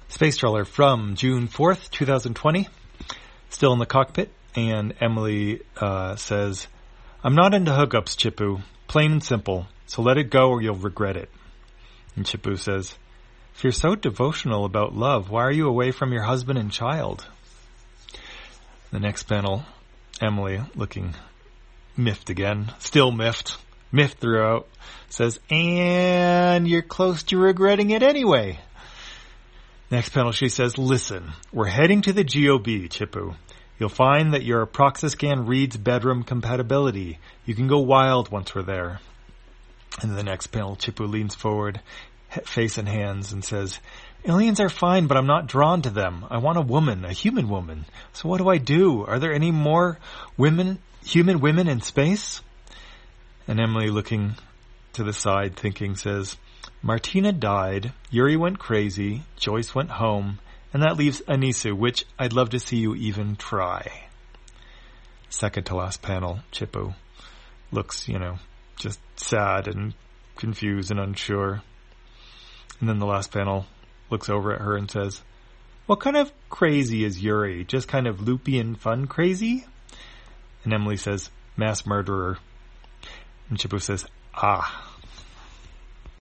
Space Trawler from June 4th, 2020. Still in the cockpit, and Emily says, I'm not into hookups, Chippu. Plain and simple. So let it go or you'll regret it. And Chippu says, if you're so devotional about love, why are you away from your husband and child? The next panel, Emily, looking miffed again. Still miffed. Miffed throughout. Says, and you're close to regretting it anyway. Next panel, she says, listen, we're heading to the GOB, Chippu. You'll find that your Proxiscan reads bedroom compatibility. You can go wild once we're there. And the next panel, Chippu leans forward, face in hands, and says, aliens are fine, but I'm not drawn to them. I want a woman, a human woman. So what do I do? Are there any more human women in space? And Emily, looking to the side, thinking, says, Martina died, Yuri went crazy, Joyce went home, and that leaves Anisu, which I'd love to see you even try. Second to last panel, Chippu looks, just sad and confused and unsure. And then the last panel looks over at her and says, what kind of crazy is Yuri? Just kind of loopy and fun crazy? And Emily says, mass murderer. And Chippu says, ah.